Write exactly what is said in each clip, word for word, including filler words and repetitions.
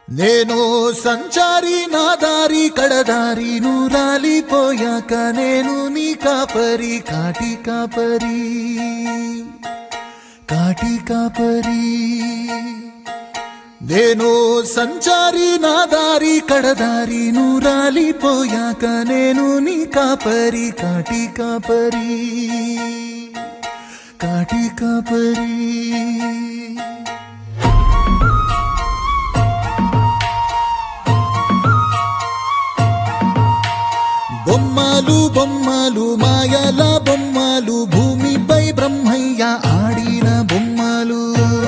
నేను సంచారి నా దారి కడదారి నూరాలిపోయాక నేను నీ కాపరి కాటి కాపరి కాటి కాపరి నేను సంచారి నా దారి కడదారి నూరాలిపోయాక నేను నీ కాపరి కాటి కాపరి కాటి కాపరి బొమ్మలు బొమ్మలు మాయల బొమ్మలు భూమిపై బ్రహ్మయ్య ఆడిన బొమ్మలు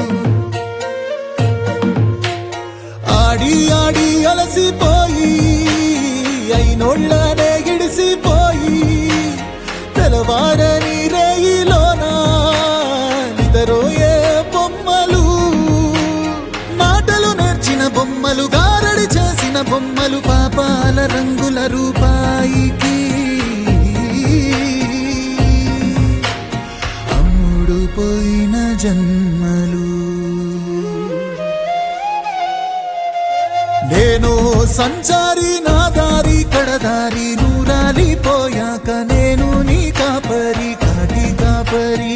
ఆడి ఆడి అలసిపోయి అయినోళ్ళనే గిడిసిపోయి తెలవారని రేయిలోన నిదరోయే బొమ్మలు మాటలు నేర్చిన బొమ్మలు గారడి చేసిన బొమ్మలు పాపాల రంగుల రూపాయికి అమ్ముడు పోయిన జన్మలు నేను సంచారి నా దారి కడదారి నూరాలిపోయాక నేను నీ కాపరి కాటి కాపరి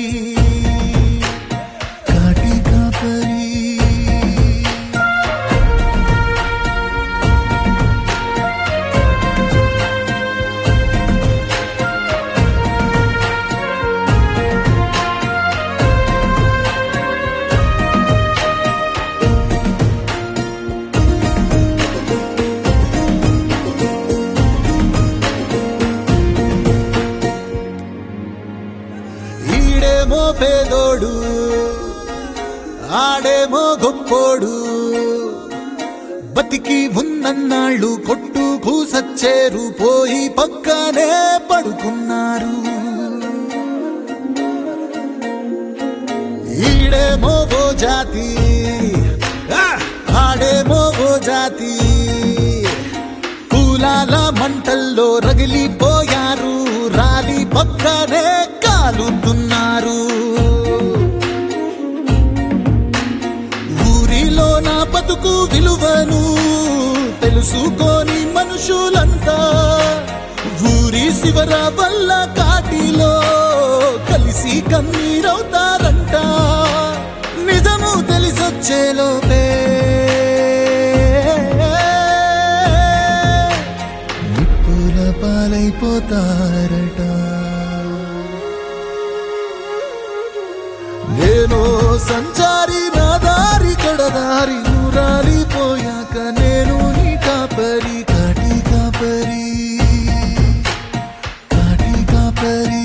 కాటి కాపరి ఈడేమో పేదోడు ఆడేమో గొప్పోడు బతికి ఉన్నన్నాళ్ళు కొట్టుకు సచ్చేరు పోయి పక్కనే పడుకున్నారు ఈడేమో ఓ జాతి ఆడేమో ఓ జాతి పూలాల మంటల్లో రగిలిపోయారు రాలి పక్కనే కాలుతున్నారు ఊరిలో నా బతుకు విలువను తెలుసుకోని మనుషులంతా ఊరి శివర వల్ల కాటిలో కలిసి కన్నీరవుతారంట నిజము తెలిసొచ్చేలోపే నిప్పుల పాలైపోతారట నేను సంచారి నా దారి కడదారి నూరాలిపోయాక నేను నీ కాపరి కాటి కాపరి కాటి కాపరి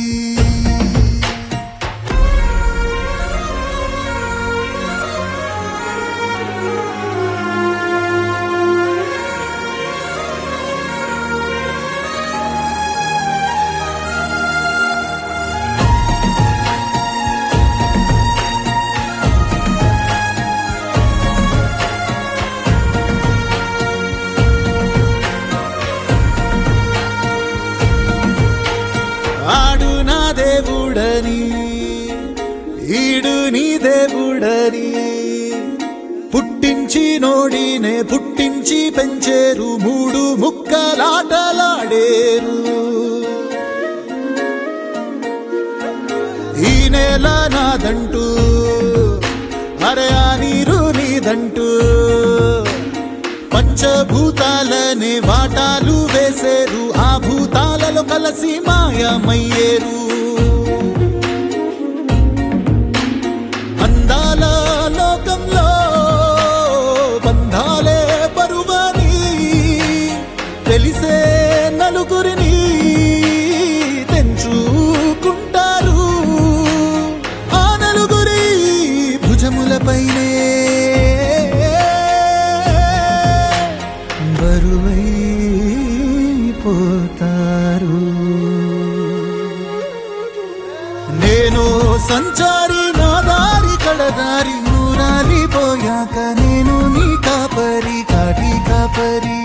ఆడు నా దేవుడని ఈడు నీ దేవుడని పుట్టించి నోడినే పుట్టించి పెంచేరు మూడు ముక్కలాటలాడేరు ఈ నేల నాదంటూ అరే ఆ నీరు నీదంటూ పంచభూతాలనే వాటాలు వేసేరు ఆ భూతాలలో కలిసి మాయమయ్యేరు అందాల లోకంలో బంధాలే పరువని తెలిసే నలుగురిని తెంచుకుంటారు ఆ నలుగురి భుజములపైనే బరువైపోతారు నేను సంచారి నా దారి కడదారి నూరాలిపోయాక నేను నీ కాపరి కాటి కాపరి